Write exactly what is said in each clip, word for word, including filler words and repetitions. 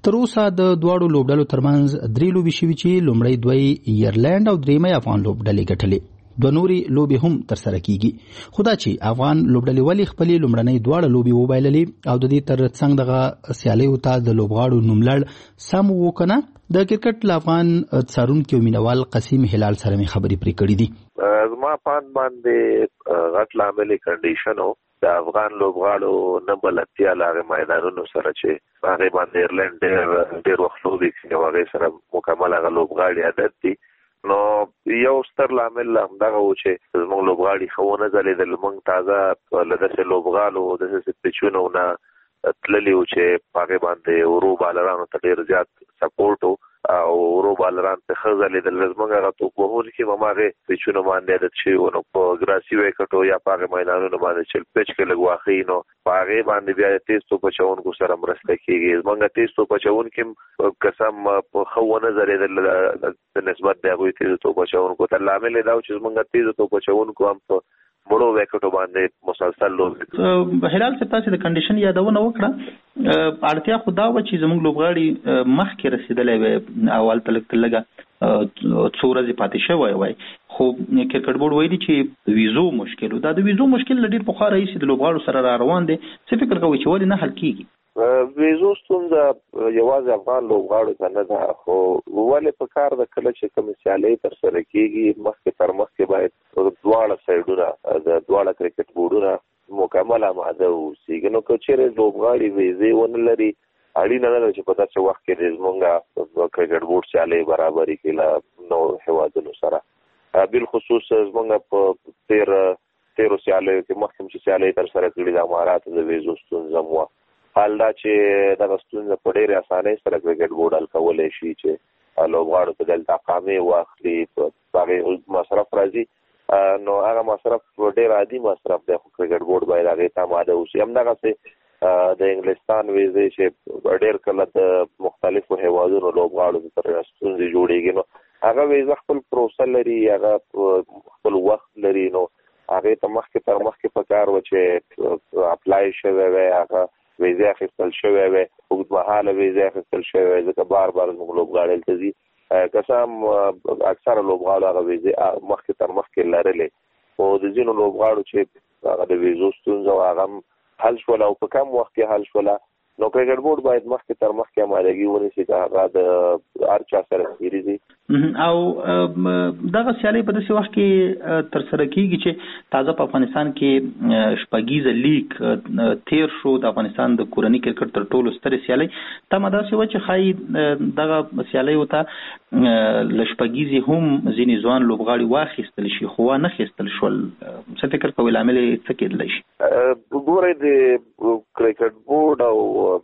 تر اوسه د دواړو لوبډلو ترمنځ درې لوبې شوي چې لومړی دوی ایرلند او درېیمه افغان لوبډلې ګټلې. دوه نورې لوبې هم ترسره کیږي. خو دا چې افغان لوبډلې ولې خپلې لومړنۍ دواړه لوبې وبایللې او د دې تر څنګ دغه سیالیو ته د لوبغاړو نوملړ سم و که نه، د کرکټ له افغان څارونکي او مینوال قسیم هلال سره مې خبرې پرې کړې دي. زما پاند باندې غټ لامل کنډیشن و د افغان لوبغاړو نه بلدتیا له هغې میدانونو سره چې هغې باندې ایرلنډ ډېر ډېر وخت لوبې کوي او هغې سره مکمل هغه لوبغاړي عادت دي. نو یو ستر لامل همدغه و چې زموږ لوبغاړي ښه ونه ځلېدل. موږ تازه له داسې لوبغالو داسې پچونو نه تللي وو چې په هغې باندې ورو بالرانو ته ډېر زیات سپورټ و او ورو بالران ته ښه ځلېدل. زموږ هغه توپ وهونکي هم هماغې پچونو باندې عادت شوي وو. نو په ګراسي ویکټو یا په هغې میدانونو باندې چې پچ کې لږ واښه وي نو په هغې باندې بیا د تیز توپ اچوونکو سره مرسته کېږي. زموږ تیز توپ اچوونکي هم قسم په ښه ونه ځلېدل د نسبت د هغوی تیز توپ اچوونکو ته. لامل یې دا و چې زموږ تیز توپ اچوونکو هم په مړو ویکټو باندې مسلسل لوبې. هلال صاحب تاسې د کنډیشن یادونه وکړه. اړتیا خو دا وه چې زموږ لوبغاړي مخکې رسېدلی وی او هلته لږ تر لږه څو ورځې پاتې شوی وای، خو کرکټ بورډ ویلي چې ویزو مشکل و. دا د ویزو مشکل له ډېر پخوا راهیسې د لوبغاړو سره را روان دی. څه فکر کوئ چې ولې نه حل کېږي؟ ویزو ستونزه یوازې افغان لوبغاړو ته نه ده، خو ولې په کار ده کله چې کومې سیالۍ ترسره کېږي مخکې تر مخکې باید دواړه سایډونه د دواړه کرکټ بورډونه مکمل آماده واوسېږي. نو که چېرې لوبغاړي ویزې ونه لري اړینه نه ده چې په داسې وخت کې زموږ کرکټ بورډ سیالۍ برابرې کړي له نورو هېوادونو سره. بالخصوص زموږ په تېر تېرو سیالیو کې مخکې چې سیالۍ ترسره کړي د اماراتو د ویزو ستونزه هم وه. حال دا چې دغه ستونزه په ډېرې اسانۍ سره کرکټ بورډ حل کولی شي چې لوبغاړو ته دلته اقامې واخلي، په هغې مصرف راځي. نو هغه مصرف ډېر عادي مصرف دی، خو کرکټ بورډ باید هغې ته آماده اوسي. همدغسې د انګلستان ویزې چې ډېر کله د مختلفو هېوادونو لوبغاړو سره ستونزې جوړېږي، نو هغه ویزه خپل پروسه لري، هغه خپل وخت لري. نو هغې ته مخکې تر مخکې په کار وه چې اپلای شوی وی، هغه ویزې اخیستل شوی وی، اوږدمهاله ویزې اخیستل شوی وی، ځکه بار بار زموږ لوبغاړي هلته ځي. که څه هم اکثره لوبغاړو هغه ویزې مخکې تر مخکې لرلې، خو د ځینو لوبغاړو چې هغه د ویزو ستونزه وه هغه هم حل شوله او په کم وخت کې حل شوله. نو کرکټ بورډ باید مخکې تر مخکې امادګي ونیسي چې هغه د هر چا سره تېرې دي. او دغه سیالۍ په داسې وخت کې ترسره کېږي چې تازه په افغانستان کې شپږیزه لیګ تېر شو. د افغانستان د کورني کرکټ تر ټولو سترې سیالۍ تمه داسې وه چې ښایي دغه سیالیو ته له شپږیزې هم ځینې ځوان لوبغاړي واخیستل شي، خو وانخیستل شول. څه فکر کوئ لامل یې څه کېدلی شي؟ ګورئ، د کرکټ بورډ او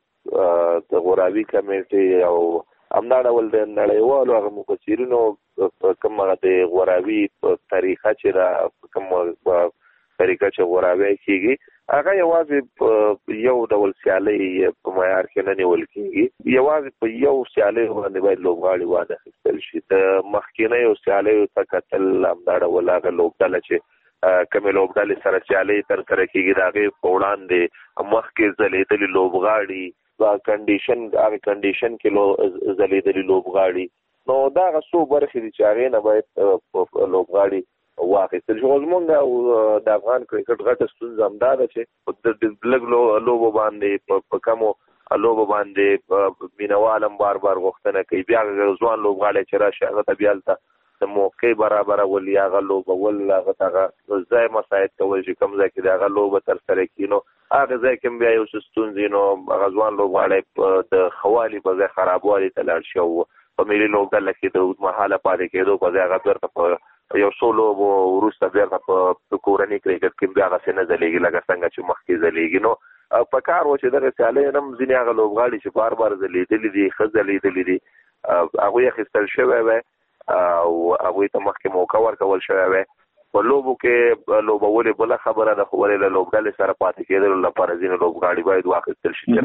د غوراوي کمیټې او همدا ډول د نړیوالو هغه مفسرینو کوم هغه د غوراوي طریقه چې ده، کوم طریقه چې غوراوی کېږي، هغه یوازې په یو ډول سیالۍ په معیار کې نه نیول کېږي. یوازې په یو سیالۍ باندې باید لوبغاړي وانخیستل شي. د مخکینیو سیالیو ته کتل همدا ډول هغه لوبډله چې کومې لوبډلې سره سیالۍ ترسره کېږي د هغې په وړاندې مخکې ځلېدلي لوبغاړي، کنډیشن هغه کنډیشن کې ځلېدلي لوبغاړي، نو دا هغه څو برخې دي چې هغې نه باید لوبغاړي واخیستل شي. خو زموږ د افغان کرکټ غټه ستونزه همدا ده چې لږ لوبو باندې په کمو لوبو باندې مینوال هم بار بار غوښتنه کوي. بیا ځوان لوبغاړی چې راشي هغه ته بیا هلته د موقع برابرول یا هغه لوبول، هغه ته هغه ځای مساعد کول چې کوم ځای کې د هغه لوبه ترسره کړي، نو هغه ځای کې هم بیا یو څه ستونزې، نو هغه ځوان لوبغاړی د ښه والي په ځای خرابوالي ته لاړ شي او په ملي لوبډله کې د اوږدمهاله پاتې کېدو په ځای هغه بېرته په یو څو لوبو وروسته بېرته په کورني کرکټ کې بیا هغسې نه ځلېږي لکه څنګه چې مخکې ځلېږي. نو په کار و چې دغه سیالۍ نه هم ځینې هغه لوبغاړي چې بار بار ځلېدلي دي، ښه ځلېدلي دي، هغوی اخیستل شوی وی او هغوی ته مخکې موقع ورکول شوی وی. په لوبو کې لوبولې بله خبره ده، خو ولې له لوبډلې سره پاتې کېدلو لپاره ځینې لوبغاړي باید واخیستل شي.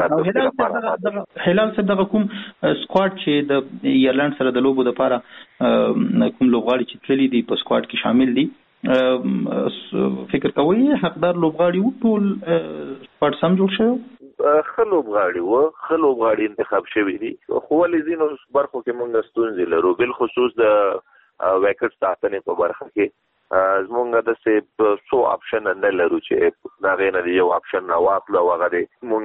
هلال صاحب دغه کوم سکواډ چې د ایرلند سره د لوبو دپاره کوم لوبغاړي چې تللي دي په سکواډ کې شامل دي، فکر کوئ حقدار لوبغاړي وو؟ ټول سکواډ سم جوړ شوی؟ خلوبغاړي و خلوبغاړي انتخاب شوی دي خو ولې ځینو برخو کې موږ ستونزې لرو بل خصوص د ویکټ ساتنې په برخه کې زمونږ د څه څو اپشن نه لرو چې دا غیر نه یو اپشن نه واپلو وغه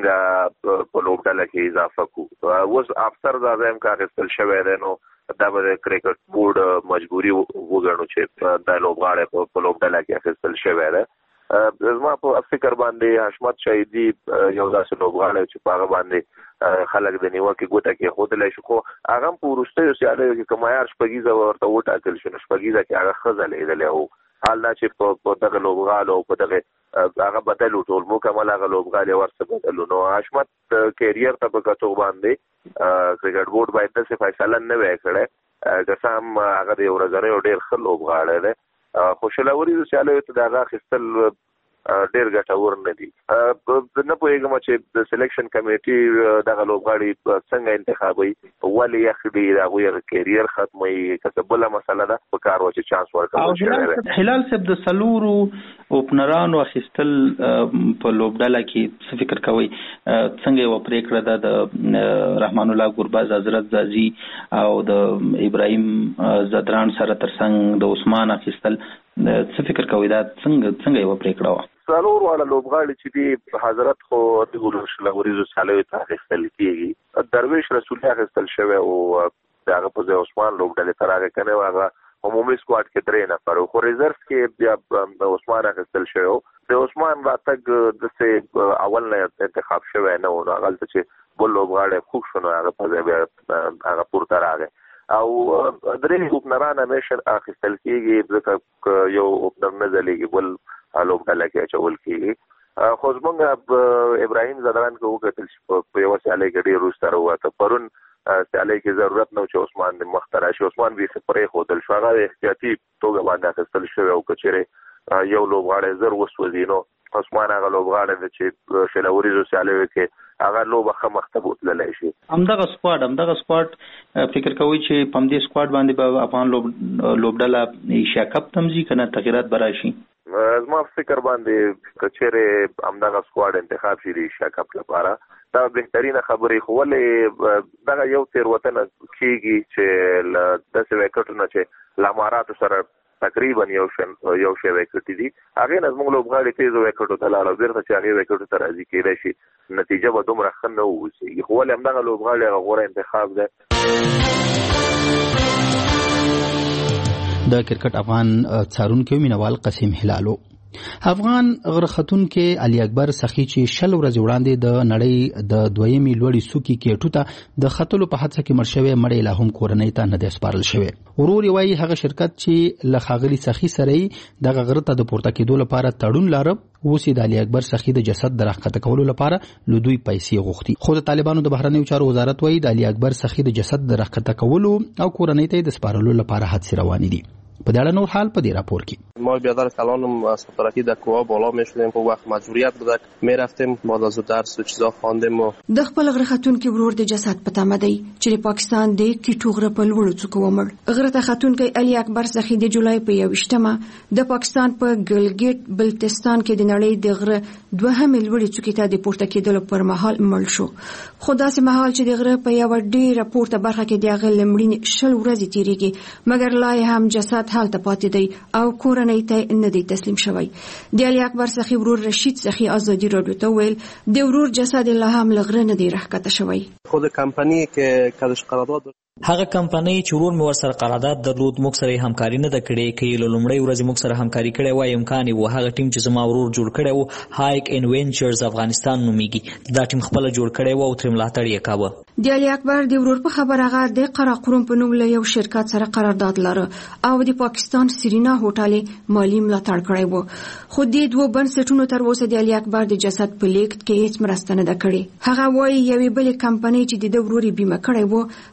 مونږ په لوبډاله کې اضافه کوو اوس افسر دا زم کا غسل شوی دی نو دا به کرکټ بورډ مجبوري وګڼو چې دا لوبغاړی په لوبډاله کې اخیستل شوی دی زما په فکر باندې حشمت شهیدي یو داسې لوبغاړی چې په هغه باندې خلک د نیوکې ګوته کې ښودلی شي خو هغه هم په وروستیو سیالیو کې که معیار شپږیزه ورته وټاکل شي نو شپږیزه کې هغه ښه ځلېدلی و حال دا چې په دغه لوبغالو او په دغه هغه بدلو ټول مکمل هغه لوبغالي ورڅه بدلو نو حشمت کیریر ته په کتو باندې کرکټ بورډ باید داسې فیصله نه وی کړی که څه هم هغه د یو ورځنیو ډېر ښه لوبغاړی دی خو شلوريزو سیالیو ته د هغه اخیستل ډېر ګټور نه دي نه پوهېږم چې د سلیکشن کمیټي دغه لوبغاړي څنګه انتخابوي ولې یخ دي د هغوی هغه کیریر ختموي که څه بله مسله ده په کار و چې چانس ورکول شوی هلال صاحب د څلورو اوپنرانو اخیستل په لوبډاله کې څه فکر کوئ څنګه یوه پرېکړه ده د رحمان الله ګربز حضرت زازي او د ابراهیم زدران سره ترڅنګ د عثمان اخیستل څه فکر کوئ دا څنګه څنګه یوه پرېکړه وه څلور واړه لوبغاړي چې دي حضرت خو د شلوريزو سیالیو ته اخیستل کېږي درویش رسولي اخیستل شوی او د هغه په ځای عثمان لوبډلې ته راغی که نه و هغه عمومي سکواډ کې درې نفر خو ریزرف کې بیا عثمان اخیستل شوی و د عثمان راتګ داسې اول نه انتخاب شوی نه و نو هغلته چې بل لوبغاړی خوږ شو نو هغه په ځای بیا هغه پورته راغی او درې اوپنران همیشه اخیستل کېږي ځکه یو اوپنر نه ځلیږي بل لوبډاله کې اچول کېږي خو زمونږ ابراهیم زدران کې وکتل چې په یوه سیالۍ کې ډېر وروسته راووته پرون سیالۍ کې ضرورت نه و چې عثمان د مخته راشي عثمان بیخي پرېښودل شو هغه د احتیاطي توګه باندې اخیستل شوی او که چېرې یو لوبغاړی زر وسوځي نو عثمان هغه لوبغاړی دی چې شلوريزو سیالیو کې هغه لوبه ښه مخته بوتللی شي همدغه سکواډ همدغه سکواډ فکر کوئ چې په همدې سکواډ باندې به افغان لوبډله ایشیا کپ ته ځي که نه تغیرات به راشي زما فکر باندې که چېرې همدغه سکواډ انتخاب شي د ایشیا کپ لپاره دا بهترینه خبرې خو ولې دغه یو تېروتنه کېږي چې له داسې ویکټو نه چې له اماراتو سره تقریبا یو شن یو شی ویکټ دي هغې نه زموږ لوبغاړي تېزو ویکټو ته لاړ او بېرته چې هغې ویکټو ته راځي کېدای شي نتیجه به دومره ښه نه واوسېږي خو ولې همدغه لوبغاړي هغه غوره انتخاب دی د کرکټ افغان څارونکي مینوال قاسم هلالو افغان غره خاتونکي علي اکبر سخي چې شل ورځې وړاندې د نړۍ د دویمې لوړې څوکې کېټو ته د ختلو په حادثه کې مړ شوی مړی لا هم کورنۍ ته نه دی سپارل شوی ورور یې وایي هغه شرکت چې له ښاغلي سخي سره یې دغه غره ته د پورته کېدو لپاره تړون لاره اوس د علي اکبر سخي د جسد د راښکته کولو لپاره له دوی پیسې غوښتي خو د طالبانو د بهرنیو چارو وزارت وایي د علي اکبر سخي د جسد د راښکته کولو او کورنۍ ته د سپارلو لپاره هڅې روانې دي په دې اړه نور حال په دې راپور کې ما بیادر کلانم سفارتی در کوه بالا میشدیم خب وقت مجبوریت بود میرفتیم بعد از درس و چیزا خواندیم و د خپل غره خاتونکي ورور د جسد په تمه دی چې د پاکستان د کیټو غره په لوړو څوکو ومړ غره ته خاتونکي علي اکبر سخي د جولای په یوویشتمه د پاکستان په ګلګیټ بلتستان کې د نړۍ د غره دوهمې لوړې څوکې ته د پورته کېدلو پر مهال مړ شو خو داسې مهال چې د غره په یوه ډېره پورته برخه کې د هغه له مړینې شل ورځې تېرېږي مګر لا یې هم جسد حالته پاتې دی او کورنۍ ته نه دی تسلیم شوی د علي اکبر سخي ورور رشید سخي ازادي رادیو ته ویل د ورور جسد لا هم له غره نه دی راښکته شوی خود کمپنی که کدش قرارداد هغه کمپنۍ چې ورور مې ورسره قرارداد درلود موږ سره همکاري نه ده کړې که یې له لومړۍ ورځې موږ سره همکاري کړې وای امکان یې و هغه ټیم چې زما ورور جوړ کړی و هایک انوینچرز افغانستان نومیږي دا ټیم خپله جوړ کړی و او ترې ملاتړ یې کاوه د علي اکبر د ورور په خبر هغه د قراقرم په نوم له یو شرکت سره قرارداد لره او د پاکستان سرینا هوټل مالی ملاتړ کړی و خو د دوه بنسټونو تر اوسه د علي اکبر د جسد په لیږد کې هیڅ مرسته نه ده کړې هغه وایي یوې بلې کمپنۍ چې د ده ورور یې بیمه کړی و هم له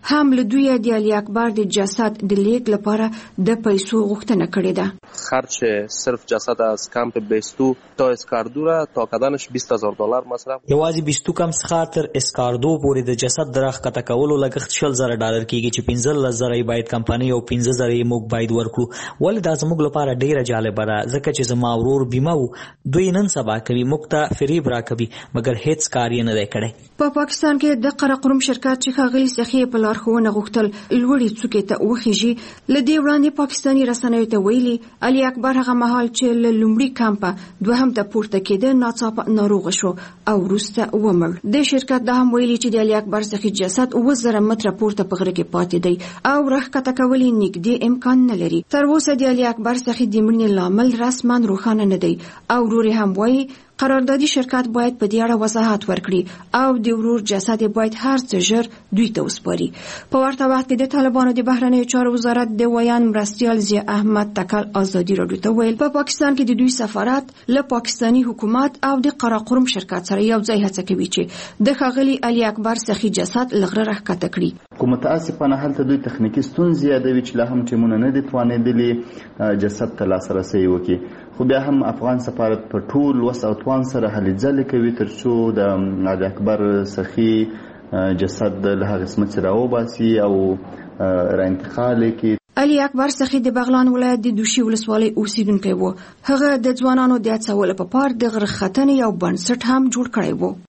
دوی د علي اکبر د جسد د لیک لپاره د پیسو غوښتنه کړې ده. خرچ صرف جسد از کمپ بیستو تا اسکاردو را تا کدنش بیست هزار دلار مصرف. یوازې بیستو کم څخه تر اسکاردو پورې د جسد درخ کته کولو لګښت شل زره ډالر کیږي چې پنځه لس زره یې باید کمپنۍ او پنځه زره یې موږ باید ورکړو. ولې دا زموږ لپاره ډیره جالبه ده ځکه چې زما ورور بیمه و، دوی نن سبا کوي موږ ته فریب راکوي مګر هیڅ کار یې نه دی کړی. په پاکستان کې د قراقرم شرکت چې ښاغلي سخي په لارښوونه غوښتل لوړې څوکې ته وخیږي، له دې وړاندې پاکستاني رسنیو ته ویلي علي اکبر هغه مهال چې له لومړي کمپه دوهم ته پورته کېده ناڅاپه ناروغه شو او وروسته ومړ. د شرکت دا هم ویلي چې د علي اکبر سخي جسد اووه زره متره پورته په غره کې پاتې دی او راښکته کول یې نږدې امکان نه لري. تر اوسه د علي اکبر سخي د مړینې لامل رسما روښانه نه دی او ورور هم وایي قراردادي شرکت باید په دې اړه وضاحت ورکړي او د ورور جسد باید هر څه ژر دوی ته وسپاري. په ورته وخت کې د طالبانو د بهرنیو چارو وزارت د ویان مرستیال ضیا احمد تکل ازادي راډیو ته ویل په پاکستان کې د دوی سفارت له پاکستاني حکومت او د قراقرم شرکت سره یو ځای هڅه کوي چې د ښاغلي علي اکبر سخي جسد لغره راښکته کړي. کوم متاسفانه هلته دوی تخنیکی ستونزې یادوي چې لا هم ټیمونه نه دي توانېدلي جسد ته لاسرسی وکړي، خو بیا هم افغان سفارت په ټول وس او توان سره هلې ځلې کوي تر څو د علي اکبر سخي جسد له هغه څخه راوباسي او را انتقال کړي. علي اکبر سخي د بغلان ولایت د دوشي ولسوالۍ اوسیدونکی و. هغه د ځوانانو د هڅولو په پار د غره ختنې یو بنسټ هم جوړ کړی و.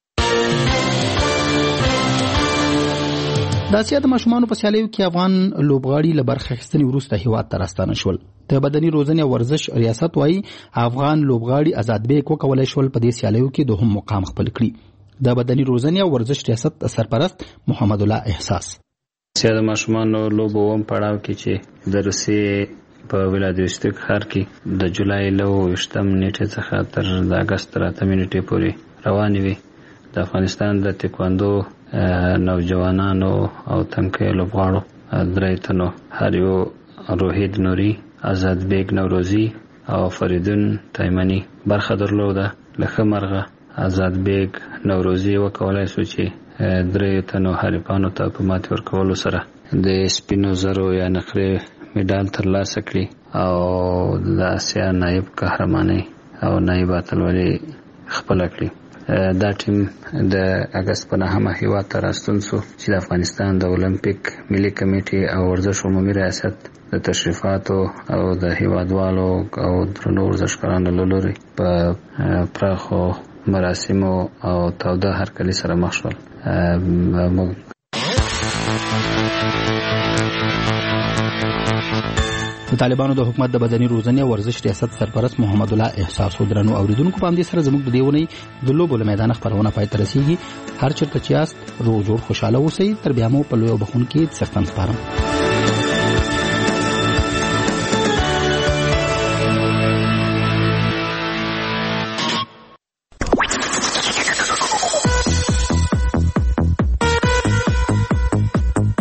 د اسیا د ماشومانو په سیالیو کې افغان لوبغاړي له برخه اخیستنې وروسته هیواد ته راستانه شول. د بدني روزنې او ورزش ریاست وايي افغان لوبغاړي آزاد بیگ وکولای شول په دې سیالیو کې دوهم مقام خپل کړي. د بدني روزنې او ورزش ریاست سرپرست محمد الله احساس اسیا د ماشومانو لوبو وم پړاو کې چې د روسیې په ولادیوستوک ښار کې د جولای له ویشتم نیټې څخه تر د اګست تر اتمې نیټې پورې روانې وي. د افغانستان د تکواندو نوجوانانو او تنکیو لوبغاړو درې تنو هر یو روحید نوري، آزاد بیگ نوروزی او فریدون تایمنی برخه درلوده. لکه مرغه آزاد بیگ نوروزی وکولای شو چې درې تنو حریفانو ته په ماتې ورکولو سره د سپینو زرو یا نقرې میډال ترلاسه کړي او د اسیا نایب قهرماني او نایب اتلولي خپل کړي. دا ټیم د اګست په نهمه هیواد ته راستون شو چې د افغانستان د اولمپیک ملي کمیټې او ورزش عمومي ریاست د تشریفاتو او د هیوادوالو او درنو ورزشکارانو له لوري په پراخو مراسمو او تاوده هرکلي سره مخ شول. د طالبانو د حکومت د بدني روزنې او ورزش ریاست سرپرست محمد الله احساس درنو اوریدونکو په همدې سره زموږ د دیونی د لوبو له میدان خبرونه پای ته رسیږي. هر چیرته چې یاست روغ جوړ خوشاله اوسئ. تر بیا مو په لوی او بخون کې څښتن سپارم.